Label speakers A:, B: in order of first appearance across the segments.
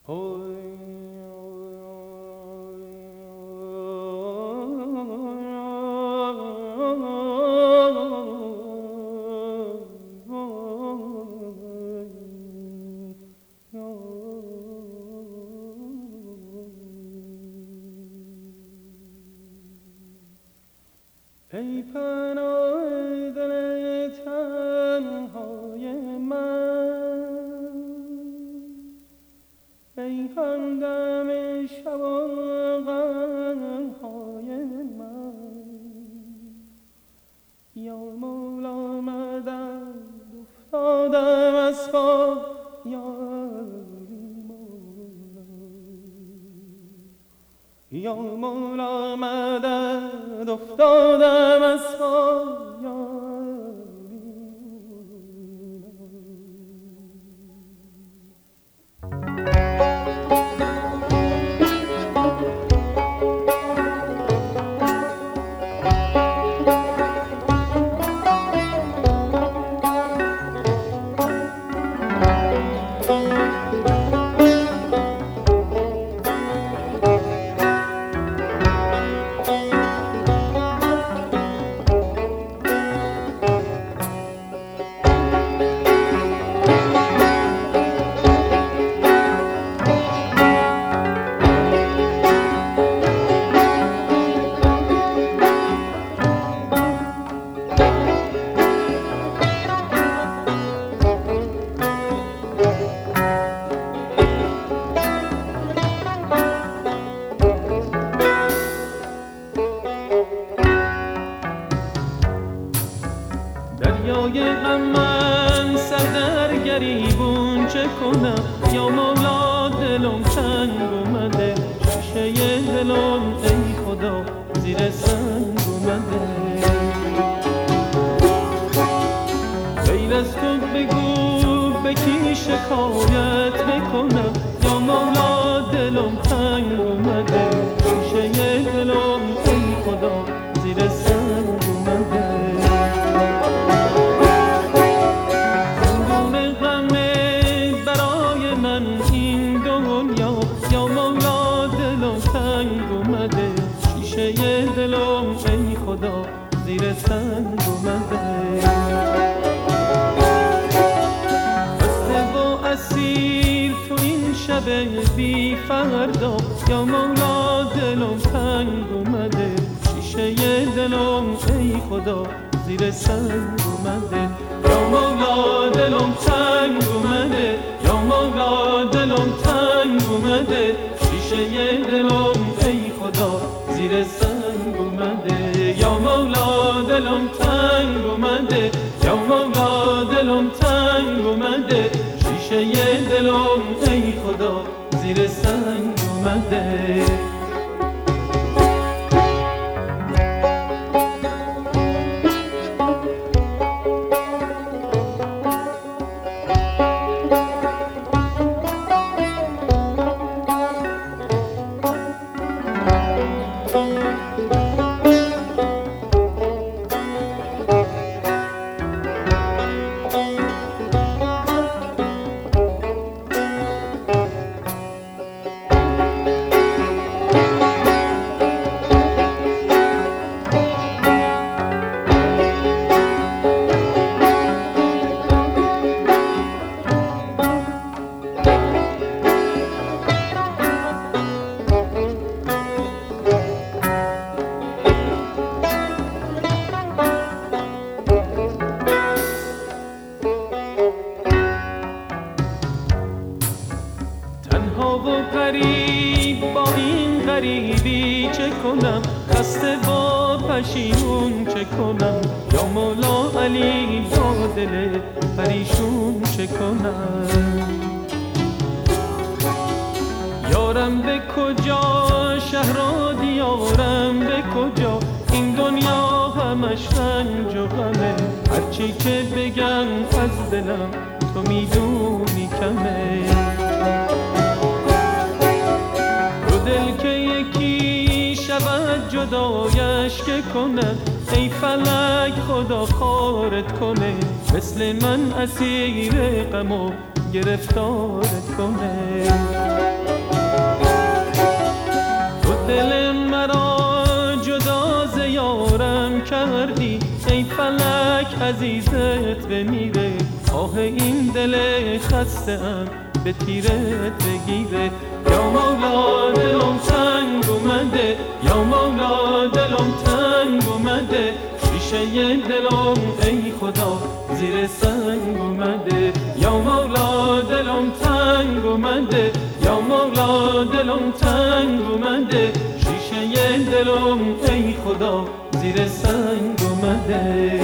A: ای پناه دل تنهای من، ای همدم شب و غمهای من، یا مولا مدد افتادم از پا، یا مولا مدد افتادم از پا، دریای غم من سر در گریبون چه کنم، یا مولا دلم تنگ اومده، شیشه دلم ای خدا زیر سنگ اومده، غیر از تو بگو به کی شکایت بکنم، یا مولا دلم تنگ اومده، شیشه دلم ای خدا زیر سنگ اومده. شیشه دلم ای خدا زیر سنگ اومده، بسته و اسیر تو این شب بی فردا، یا مولا دلم تنگ اومده، شیشه دلم ای خدا زیر سنگ اومده، یا مولا دلم تنگ اومده، یا مولا دلم تنگ اومده، شیشه دلم ای خدا زیر سنگ اومده، یا مولا دلم تنگ اومده، یا مولا دلم تنگ اومده، شیشه دلم ای خدا زیر سنگ اومده. غریبی چه کنم، خسته با پشیمون چه کنم، یا مولا علی با دل پریشون چه کنم، یارم به کجا شهر و دیارم به کجا، این دنیا همش رنج و غمه، هرچی که بگم از دلم تو میدونی کمه، دل که یکی شود جدایش که کنه، ای فلک خدا خارت کنه، مثل من اسیر غم و گرفتارت کنه. عزیزت بمیره، آه این دل خسته ام به تیرت بگیره. یا مولا دلم تنگ اومده، یا مولا دلم تنگ اومده، شیشه دلم ای خدا زیر سنگ اومده. یا مولا دلم تنگ اومده، یا مولا دلم تنگ اومده، شیشه دلم ای خدا زیر سنگ اومده.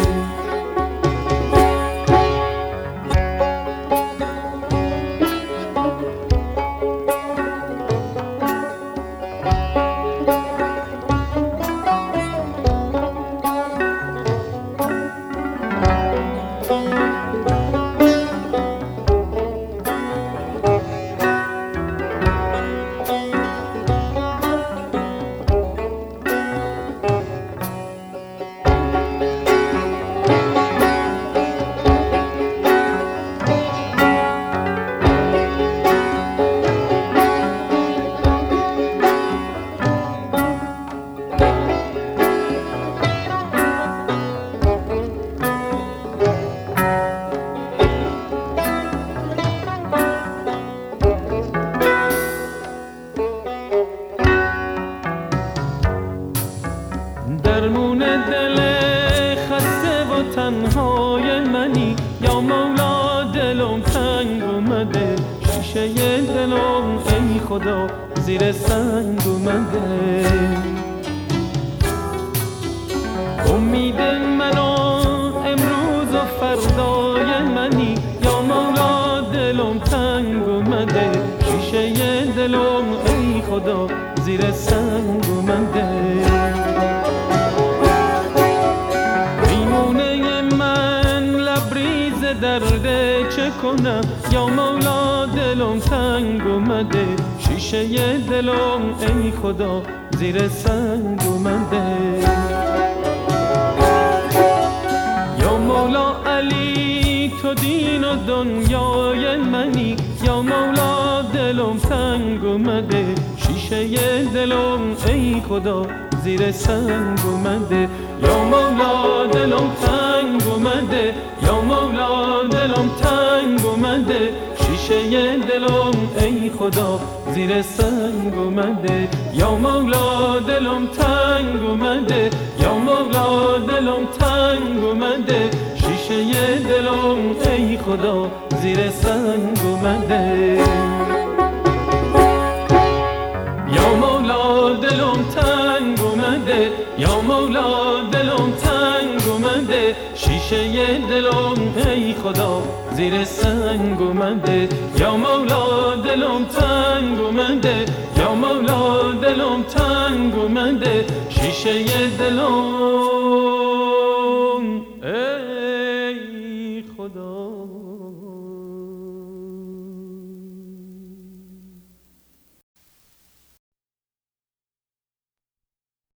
A: درمون دل خسته و تنهای منی، یا مولا دلم تنگ اومده، شیشه دلم ای خدا زیر سنگ اومده. امید منو امروز و فردای منی، یا مولا دلم تنگ اومده، شیشه دلم ای خدا زیر سنگ اومده. درد چه کنم، یا مولا دلم تنگ اومده، شیشه دلم ای خدا زیر سنگ اومده. یا مولا علی تو دین و دنیای منی، یا مولا دلم تنگ اومده، شیشه دلم ای خدا زیر سنگ اومده. یا مولا دلم تنگ اومده، یا مولا دلم تنگ اومده، شیشه دلم ای خدا زیر سنگ اومده. یا مولا دلم تنگ اومده، یا مولا دلم تنگ اومده، شیشه دلم ای خدا زیر سنگ اومده. یا مولا دلم تنگ اومده، یا مولا دلم تنگ اومده، شیشه دلم ای خدا زیر سنگ اومده. یا مولا دلم تنگ اومده، یا مولا دلم تنگ اومده، شیشه دلم ای خدا